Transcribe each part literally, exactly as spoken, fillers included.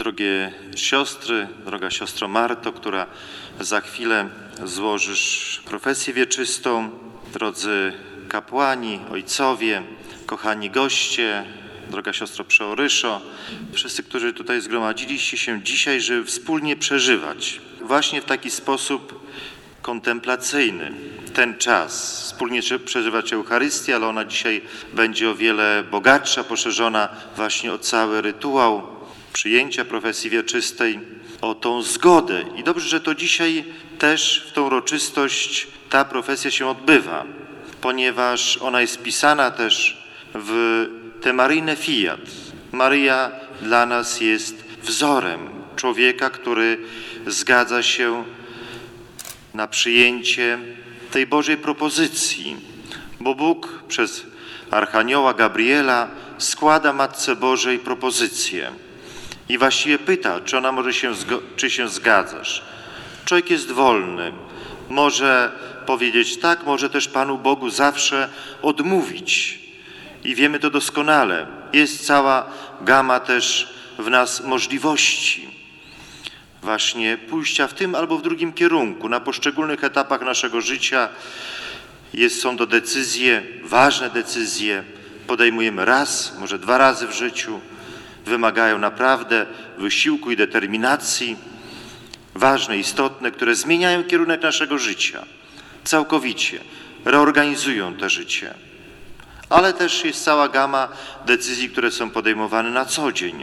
Drogie siostry, droga siostro Marto, która za chwilę złożysz profesję wieczystą, drodzy kapłani, ojcowie, kochani goście, droga siostro przeoryszo, wszyscy, którzy tutaj zgromadziliście się dzisiaj, żeby wspólnie przeżywać właśnie w taki sposób kontemplacyjny ten czas, wspólnie przeżywać Eucharystię, ale ona dzisiaj będzie o wiele bogatsza, poszerzona właśnie o cały rytuał przyjęcia profesji wieczystej, o tą zgodę. I dobrze, że to dzisiaj też w tą uroczystość ta profesja się odbywa, ponieważ ona jest pisana też w te maryjne fiat. Maryja dla nas jest wzorem człowieka, który zgadza się na przyjęcie tej Bożej propozycji, bo Bóg przez Archanioła Gabriela składa Matce Bożej propozycję i właściwie pyta, czy ona może się, czy się zgadzasz. Człowiek jest wolny, może powiedzieć tak, może też Panu Bogu zawsze odmówić i wiemy to doskonale. Jest cała gama też w nas możliwości właśnie pójścia w tym albo w drugim kierunku. Na poszczególnych etapach naszego życia jest, są to decyzje, ważne decyzje, podejmujemy raz, może dwa razy w życiu, wymagają naprawdę wysiłku i determinacji, ważne, istotne, które zmieniają kierunek naszego życia całkowicie, reorganizują to życie. Ale też jest cała gama decyzji, które są podejmowane na co dzień.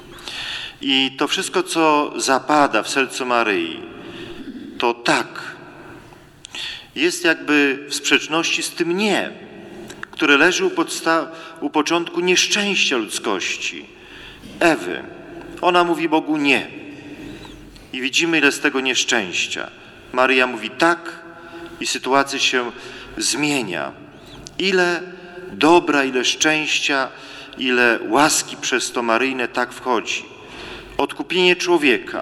I to wszystko, co zapada w sercu Maryi, to tak, jest jakby w sprzeczności z tym nie, które leży u, podsta- u początku nieszczęścia ludzkości, Ewy. Ona mówi Bogu nie. I widzimy, ile z tego nieszczęścia. Maryja mówi tak i sytuacja się zmienia. Ile dobra, ile szczęścia, ile łaski przez to maryjne tak wchodzi. Odkupienie człowieka.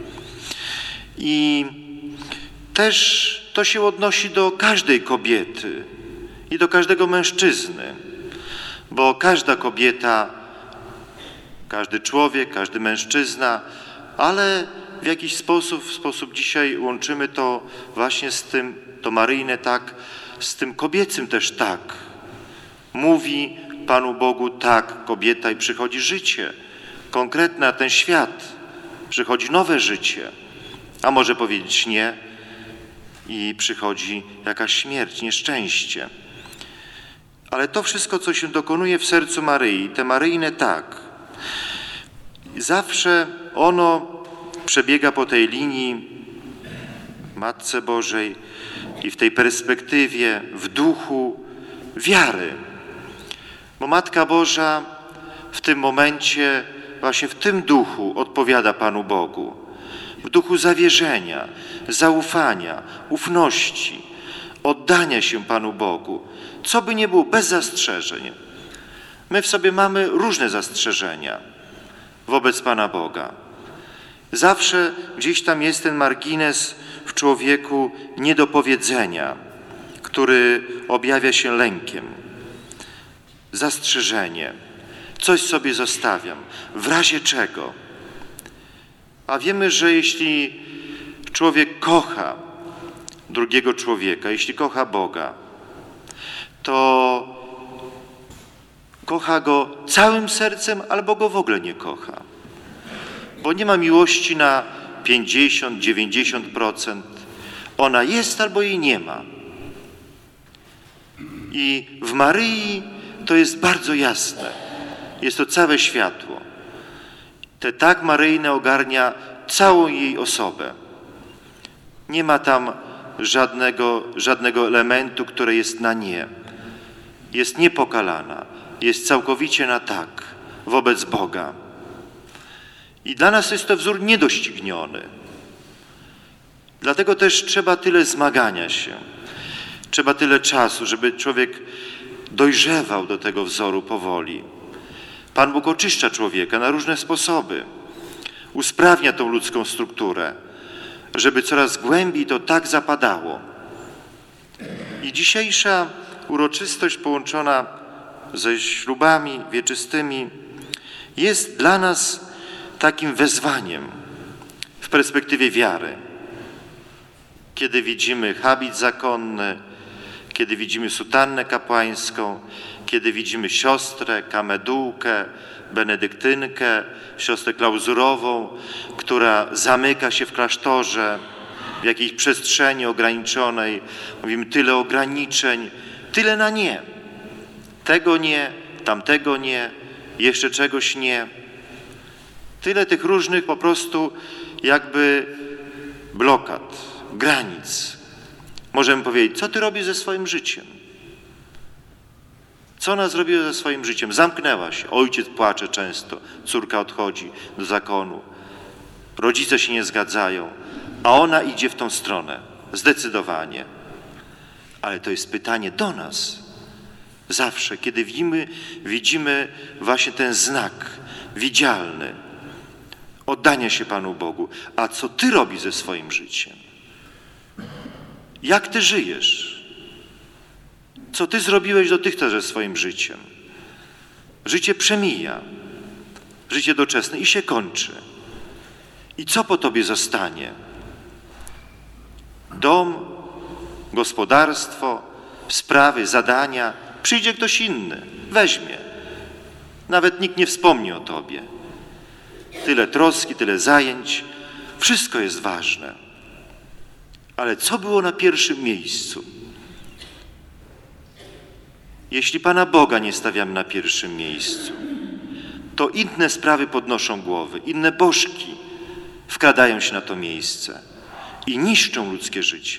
I też to się odnosi do każdej kobiety i do każdego mężczyzny, bo każda kobieta, każdy człowiek, każdy mężczyzna, ale w jakiś sposób, w sposób dzisiaj łączymy to właśnie z tym, to maryjne tak, z tym kobiecym też tak. Mówi Panu Bogu tak, kobieta, i przychodzi życie konkretne na ten świat. Przychodzi nowe życie, a może powiedzieć nie i przychodzi jakaś śmierć, nieszczęście. Ale to wszystko, co się dokonuje w sercu Maryi, te maryjne tak, zawsze ono przebiega po tej linii Matce Bożej i w tej perspektywie, w duchu wiary. Bo Matka Boża w tym momencie, właśnie w tym duchu odpowiada Panu Bogu. W duchu zawierzenia, zaufania, ufności, oddania się Panu Bogu. Co by nie było, bez zastrzeżeń. My w sobie mamy różne zastrzeżenia wobec Pana Boga. Zawsze gdzieś tam jest ten margines w człowieku niedopowiedzenia, który objawia się lękiem. Zastrzeżenie. Coś sobie zostawiam. W razie czego? A wiemy, że jeśli człowiek kocha drugiego człowieka, jeśli kocha Boga, to kocha Go całym sercem albo Go w ogóle nie kocha. Bo nie ma miłości na pięćdziesiąt, dziewięćdziesiąt procent. Ona jest albo jej nie ma. I w Maryi to jest bardzo jasne. Jest to całe światło. Te tak maryjne ogarnia całą jej osobę. Nie ma tam żadnego, żadnego elementu, który jest na nie. Jest niepokalana. Jest całkowicie na tak wobec Boga. I dla nas jest to wzór niedościgniony. Dlatego też trzeba tyle zmagania się. Trzeba tyle czasu, żeby człowiek dojrzewał do tego wzoru powoli. Pan Bóg oczyszcza człowieka na różne sposoby. Usprawnia tą ludzką strukturę, żeby coraz głębiej to tak zapadało. I dzisiejsza uroczystość połączona ze ślubami wieczystymi jest dla nas takim wezwaniem w perspektywie wiary. Kiedy widzimy habit zakonny, kiedy widzimy sutannę kapłańską, kiedy widzimy siostrę, kamedułkę, benedyktynkę, siostrę klauzurową, która zamyka się w klasztorze, w jakiejś przestrzeni ograniczonej. Mówimy tyle ograniczeń, tyle na nie. Tego nie, tamtego nie, jeszcze czegoś nie. Tyle tych różnych po prostu jakby blokad, granic. Możemy powiedzieć, co ty robisz ze swoim życiem? Co ona zrobiła ze swoim życiem? Zamknęła się. Ojciec płacze często, córka odchodzi do zakonu. Rodzice się nie zgadzają, a ona idzie w tą stronę. Zdecydowanie. Ale to jest pytanie do nas. Zawsze, kiedy widzimy, widzimy właśnie ten znak widzialny oddania się Panu Bogu. A co ty robisz ze swoim życiem? Jak ty żyjesz? Co ty zrobiłeś dotychczas ze swoim życiem? Życie przemija. Życie doczesne i się kończy. I co po tobie zostanie? Dom, gospodarstwo, sprawy, zadania. Przyjdzie ktoś inny, weźmie. Nawet nikt nie wspomni o tobie. Tyle troski, tyle zajęć. Wszystko jest ważne. Ale co było na pierwszym miejscu? Jeśli Pana Boga nie stawiamy na pierwszym miejscu, to inne sprawy podnoszą głowy, inne bożki wkradają się na to miejsce i niszczą ludzkie życie.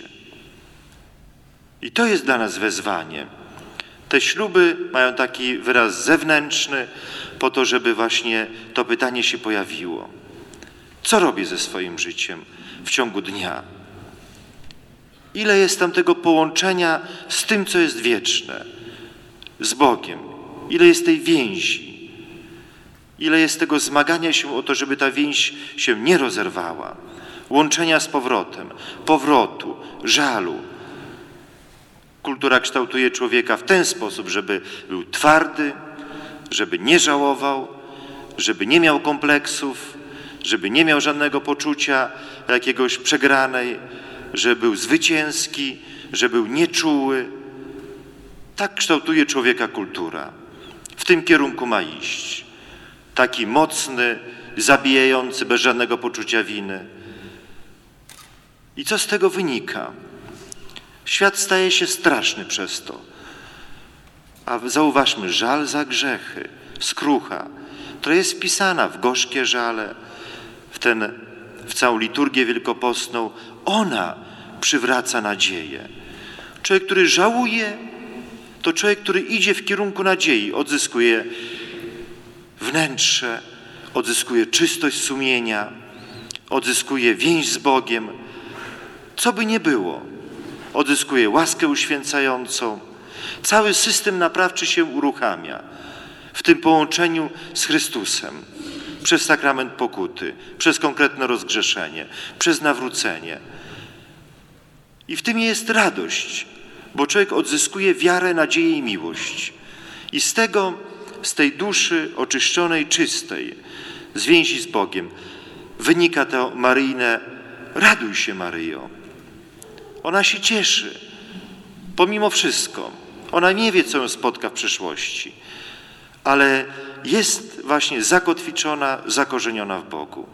I to jest dla nas wezwanie. Te śluby mają taki wyraz zewnętrzny po to, żeby właśnie to pytanie się pojawiło. Co robię ze swoim życiem w ciągu dnia? Ile jest tam tego połączenia z tym, co jest wieczne, z Bogiem? Ile jest tej więzi? Ile jest tego zmagania się o to, żeby ta więź się nie rozerwała? Łączenia z powrotem, powrotu, żalu. Kultura kształtuje człowieka w ten sposób, żeby był twardy, żeby nie żałował, żeby nie miał kompleksów, żeby nie miał żadnego poczucia jakiegoś przegranej, że był zwycięski, że był nieczuły. Tak kształtuje człowieka kultura. W tym kierunku ma iść. Taki mocny, zabijający, bez żadnego poczucia winy. I co z tego wynika? Świat staje się straszny przez to. A zauważmy, żal za grzechy, skrucha, która jest wpisana w gorzkie żale, w, ten, w całą liturgię wielkopostną, ona przywraca nadzieję. Człowiek, który żałuje, to człowiek, który idzie w kierunku nadziei, odzyskuje wnętrze, odzyskuje czystość sumienia, odzyskuje więź z Bogiem. Co by nie było, odzyskuje łaskę uświęcającą. Cały system naprawczy się uruchamia w tym połączeniu z Chrystusem przez sakrament pokuty, przez konkretne rozgrzeszenie, przez nawrócenie. I w tym jest radość, bo człowiek odzyskuje wiarę, nadzieję i miłość. I z tego, z tej duszy oczyszczonej, czystej, z więzi z Bogiem, wynika to maryjne: raduj się, Maryjo. Ona się cieszy, pomimo wszystko. Ona nie wie, co ją spotka w przyszłości, ale jest właśnie zakotwiczona, zakorzeniona w Bogu.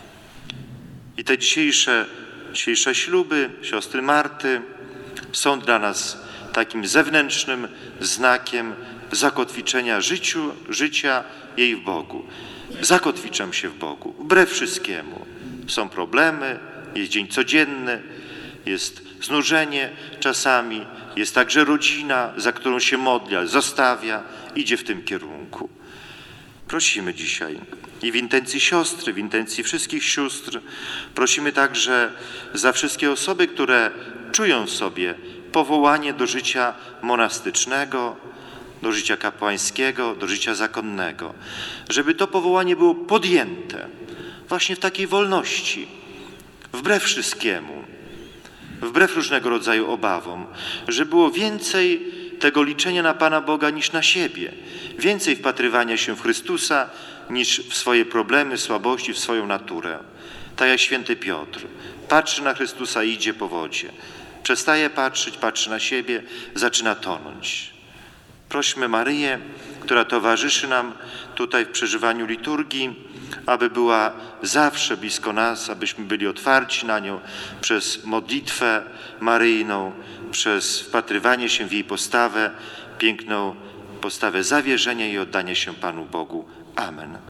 I te dzisiejsze, dzisiejsze śluby siostry Marty są dla nas takim zewnętrznym znakiem zakotwiczenia życiu, życia jej w Bogu. Zakotwiczam się w Bogu, wbrew wszystkiemu. Są problemy, jest dzień codzienny, jest znużenie czasami, jest także rodzina, za którą się modli, ale zostawia, idzie w tym kierunku. Prosimy dzisiaj i w intencji siostry, w intencji wszystkich sióstr, prosimy także za wszystkie osoby, które czują w sobie powołanie do życia monastycznego, do życia kapłańskiego, do życia zakonnego, żeby to powołanie było podjęte właśnie w takiej wolności, wbrew wszystkiemu, wbrew różnego rodzaju obawom, że było więcej tego liczenia na Pana Boga niż na siebie, więcej wpatrywania się w Chrystusa niż w swoje problemy, słabości, w swoją naturę. Tak jak święty Piotr. Patrzy na Chrystusa i idzie po wodzie. Przestaje patrzeć, patrzy na siebie, zaczyna tonąć. Prośmy Maryję, która towarzyszy nam tutaj w przeżywaniu liturgii, aby była zawsze blisko nas, abyśmy byli otwarci na nią przez modlitwę maryjną, przez wpatrywanie się w jej postawę, piękną postawę zawierzenia i oddania się Panu Bogu. Amen.